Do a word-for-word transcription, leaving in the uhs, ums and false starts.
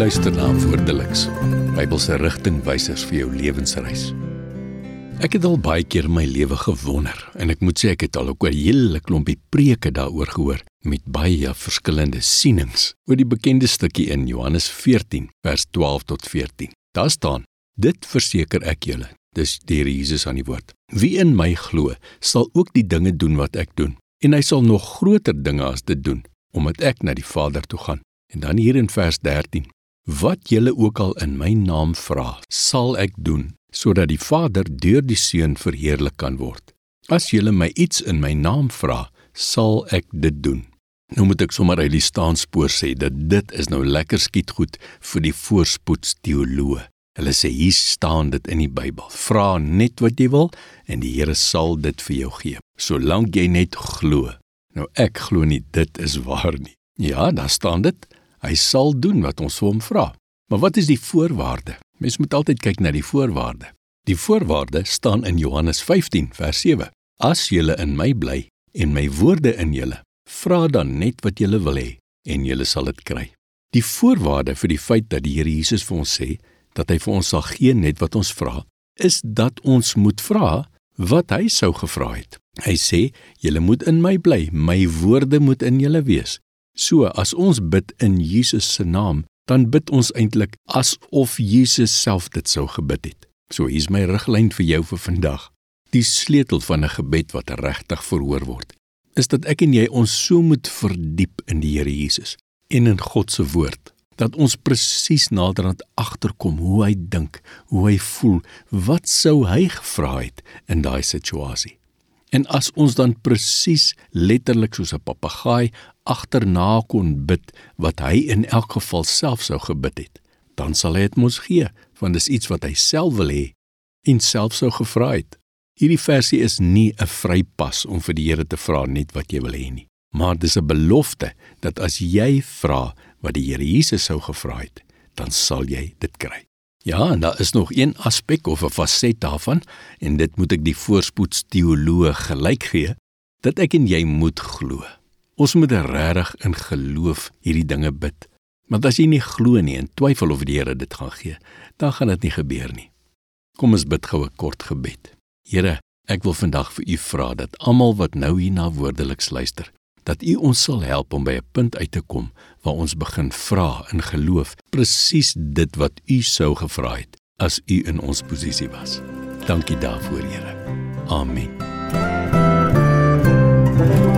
luister na Woordeliks, Bybelse rigtingwysers vir jou lewensreis. Ek het al baie keer in my lewe gewonder, en ek moet sê ek het al ook 'n hele klompie preke daaroor gehoor, met baie verskillende sienings, oor die bekende stukkie in Johannes veertien, vers twaalf tot veertien. Daar staan, dit verseker ek julle, dis deur Jesus aan die woord. Wie in my glo, sal ook die dinge doen wat ek doen, en hy sal nog groter dinge as dit doen, omdat ek na die Vader toe gaan. En dan hier in vers dertien, wat julle ook al in my naam vra, sal ek doen, sodat die Vader deur die Seun verheerlik kan word. As julle my iets in my naam vra, sal ek dit doen. Nou moet ek sommer uit die staanspoor sê, dat dit is nou lekker skietgoed vir die voorspoedsteoloë. Hulle sê, hier staan dit in die Bybel, vra net wat jy wil, en die Here sal dit vir jou gee, solank jy net glo. Nou ek glo nie, dit is waar nie. Ja, daar staan dit, hy sal doen wat ons vir hom vra. Maar wat is die voorwaarde? Mens moet altyd kyk na die voorwaarde. Die voorwaarde staan in Johannes vyftien, vers sewe. As julle in my bly, en my woorde in julle, vra dan net wat julle wil hê, en julle sal dit kry. Die voorwaarde vir die feit dat die Here Jesus vir ons sê, dat hy vir ons sal gee net wat ons vra, is dat ons moet vra wat hy sou gevra het. Hy sê, julle moet in my bly, my woorde moet in julle wees. So, as ons bid in Jesus se naam, dan bid ons eintlik asof Jesus self dit sou gebid het. So, hier is my riglyn vir jou vir vandag. Die sleutel van 'n gebed wat regtig verhoor word, is dat ek en jy ons so moet verdiep in die Here Jesus en in God se woord, dat ons presies naderhand agterkom hoe hy dink, hoe hy voel, wat sou hy gevra het in daai situasie. En as ons dan presies letterlik soos 'n papegaai agterna kon bid wat hy in elk geval self sou gebid het, dan sal hy dit mos gee, want dis iets wat hy self wil hê en self sou gevra het. Hierdie versie is nie 'n vrypas om vir die Here te vra net wat jy wil hê nie, maar dis 'n belofte dat as jy vra wat die Here Jesus sou gevra het, dan sal jy dit kry. Ja, en daar is nog een aspek of 'n faset daarvan, en dit moet ek die voorspoedsteoloë gelyk gee, dat ek en jy moet glo. Ons moet regtig in geloof hierdie dinge bid. Maar as jy nie glo nie en twyfel of die Here dit gaan gee, dan gaan dit nie gebeur nie. Kom ons bid gou 'n kort gebed. Here, ek wil vandag vir u vra dat almal wat nou hier na Woordeliks luister, dat u ons sal help om by 'n punt uit te kom waar ons begin vra in geloof presies dit wat u sou gevra het as u in ons posisie was. Dankie daarvoor, Here. Amen.